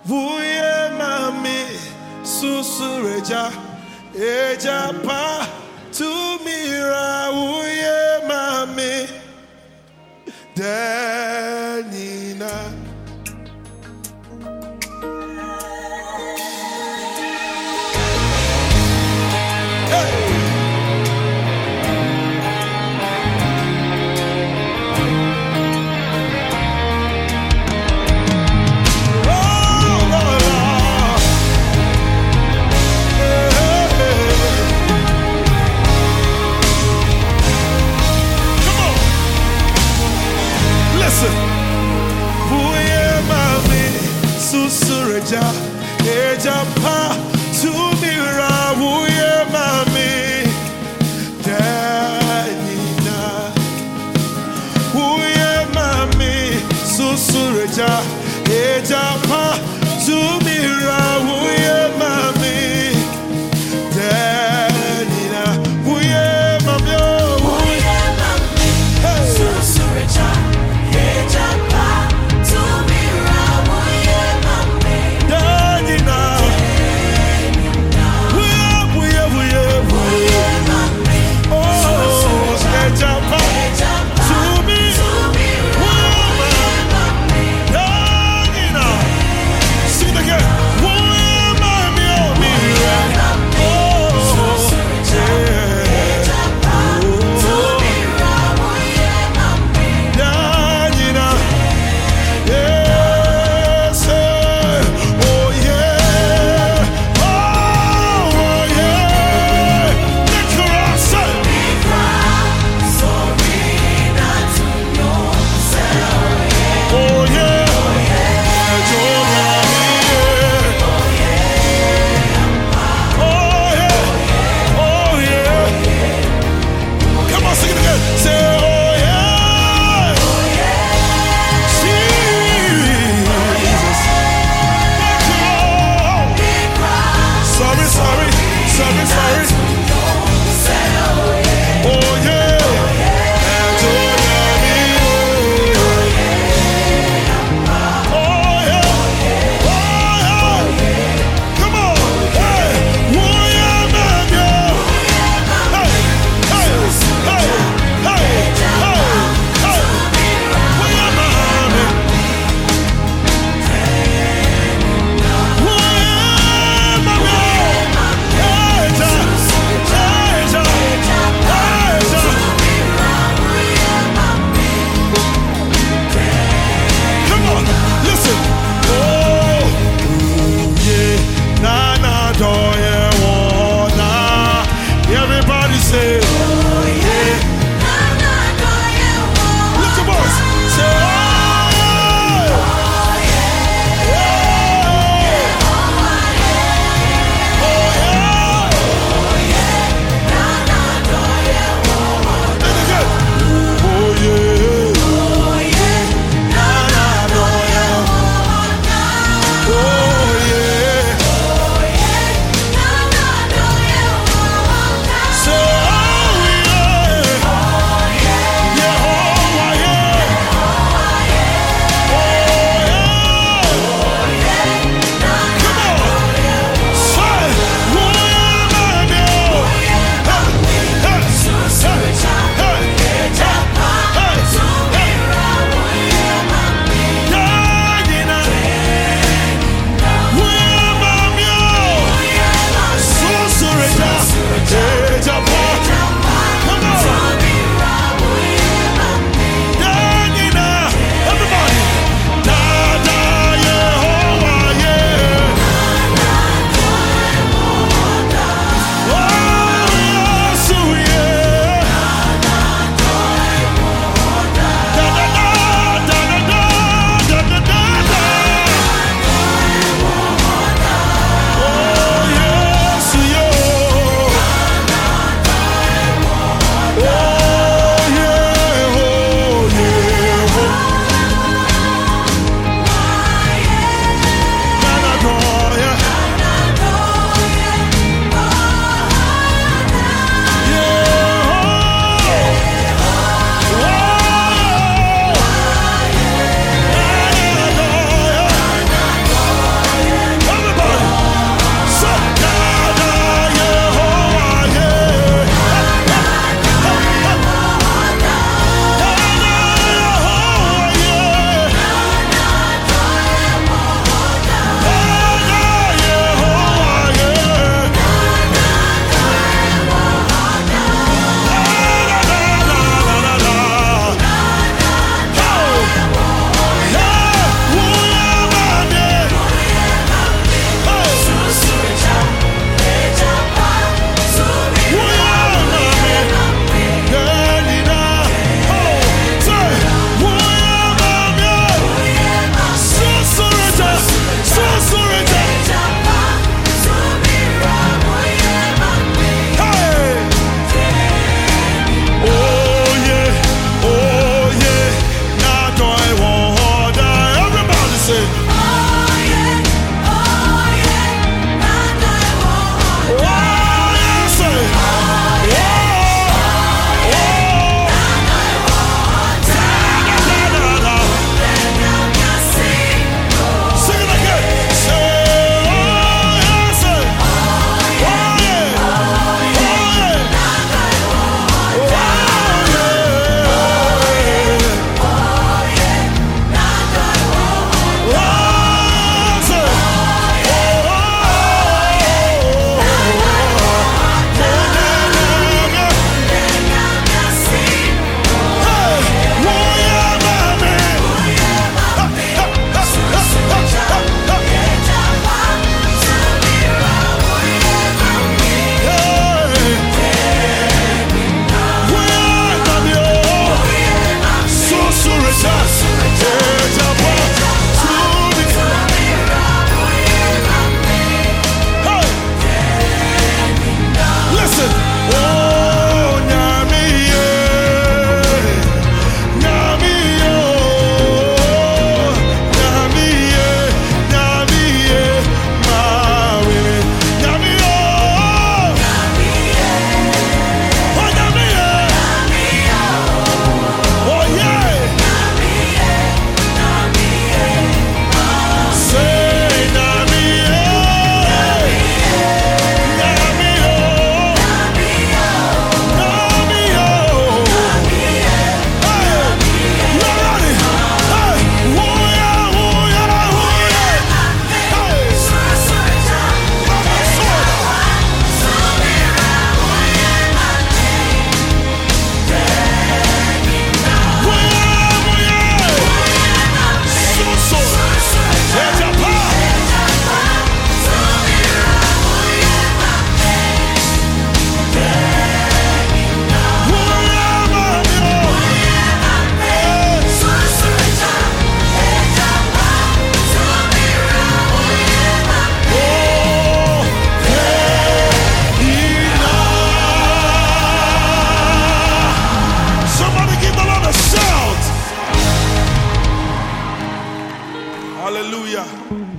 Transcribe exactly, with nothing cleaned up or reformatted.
Vuye mami susureja eja pa tumira vuye mami denina. Susureja eja pa tumira vuye mami denina. Vuye mami susureja eja pa tumira vuye mami denina. Vuye mami vuye mami susureja eja pa tumira vuye mami denina. Vuye vuye vuye vuye mami oh eja pa tumira vuye mami denina. Sing it again. Vuye mami oh mira oh eja pa tumira vuye mami denina. Yes, oh yeah, oh yeah. Nicarasa, oh yeah, oh yeah, oh yeah. Come on, sing it again. Say oh yeah, Jesus. Sorry, sorry, sorry, sorry. Oh yeah, and oh yeah, oh yeah, oh yeah. Come on, hey, oh yeah, man, yeah. Hey, hey, hey, hey, hey, hey. Oh yeah, man, yeah. Oh yeah, man, yeah. Hey, ja, hey, ja, hey, ja. Come on, listen. Oh, yeah, na na do yeah, oh na. Everybody say, oh yeah. Look at boys. Say, oh yeah, oh yeah. And again. Oh yeah, na na do yeah, oh yeah. Say, oh yeah, yeah, oh yeah, oh yeah. Come on, say, oh yeah, man, yeah. Hey, hey, hey, hey, hey, hey. Hallelujah.